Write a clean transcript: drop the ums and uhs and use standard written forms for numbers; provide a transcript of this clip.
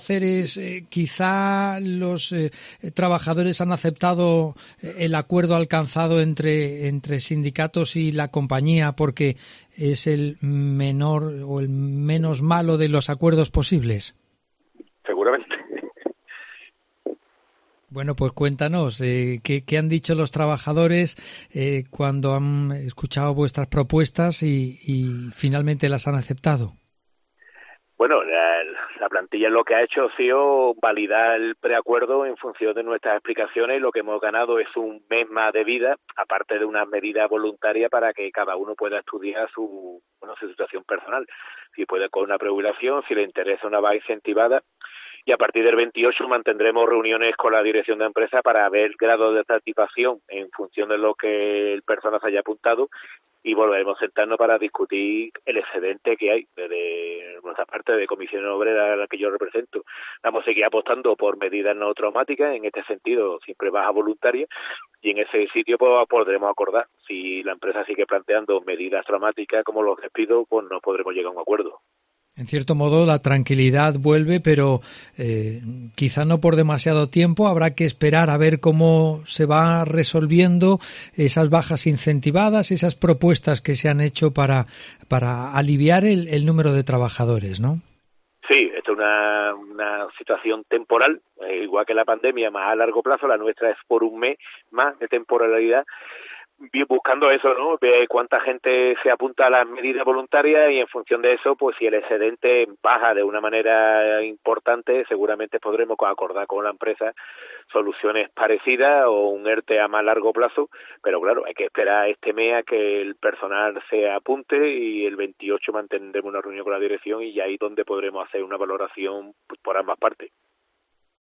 quizá los trabajadores han aceptado el acuerdo alcanzado entre sindicatos y la compañía porque es el menor o el menos malo de los acuerdos posibles. Seguramente. Bueno, pues cuéntanos, ¿qué han dicho los trabajadores cuando han escuchado vuestras propuestas y finalmente las han aceptado? Bueno, la plantilla lo que ha hecho ha sido validar el preacuerdo en función de nuestras explicaciones, y lo que hemos ganado es un mes más de vida, aparte de una medida voluntaria para que cada uno pueda estudiar su situación personal, si puede con una prejubilación, si le interesa una baja incentivada. Y a partir del 28 mantendremos reuniones con la dirección de empresa para ver grado de satisfacción en función de lo que el personal se haya apuntado, y volveremos a sentarnos para discutir el excedente que hay desde nuestra parte de Comisión Obrera, a la que yo represento. Vamos a seguir apostando por medidas no traumáticas, en este sentido siempre baja voluntaria, y en ese sitio pues podremos acordar. Si la empresa sigue planteando medidas traumáticas como los despidos, pues no podremos llegar a un acuerdo. En cierto modo, la tranquilidad vuelve, pero quizá no por demasiado tiempo. Habrá que esperar a ver cómo se va resolviendo esas bajas incentivadas, esas propuestas que se han hecho para aliviar el número de trabajadores, ¿no? Sí, esto es una situación temporal, igual que la pandemia, más a largo plazo. La nuestra es por un mes más de temporalidad, buscando eso, ¿no? Ver cuánta gente se apunta a las medidas voluntarias, y en función de eso, pues si el excedente baja de una manera importante, seguramente podremos acordar con la empresa soluciones parecidas o un ERTE a más largo plazo, pero claro, hay que esperar este mes a que el personal se apunte, y el 28 mantendremos una reunión con la dirección, y ahí es donde podremos hacer una valoración, pues, por ambas partes.